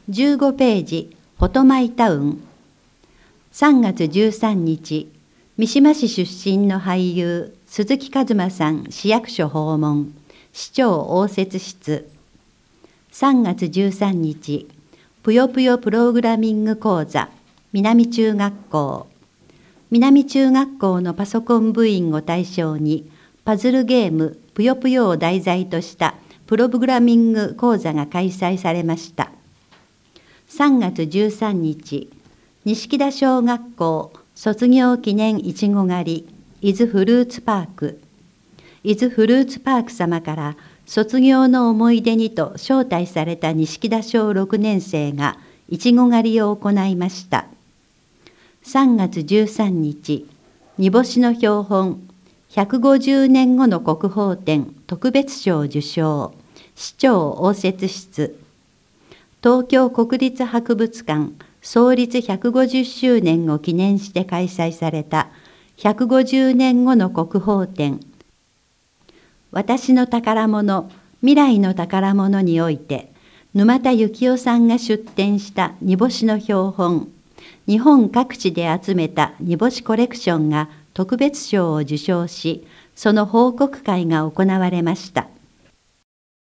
15ページ、フォトマイタウン。3月13日、三島市出身の俳優、鈴木一馬さん市役所訪問、市長応接室。3月13日、ぷよぷよプログラミング講座、南中学校。南中学校のパソコン部員を対象に、パズルゲームぷよぷよを題材としたプログラミング講座が開催されました。3月13日、錦田小学校卒業記念いちご狩り、伊豆フルーツパーク。伊豆フルーツパーク様から卒業の思い出にと招待された錦田小6年生がいちご狩りを行いました。3月13日、煮干しの標本、150年後の国宝展特別賞受賞、市長応接室。東京国立博物館創立150周年を記念して開催された150年後の国宝展、私の宝物、未来の宝物において、沼田幸雄さんが出展した煮干しの標本、日本各地で集めた煮干しコレクションが特別賞を受賞し、その報告会が行われました。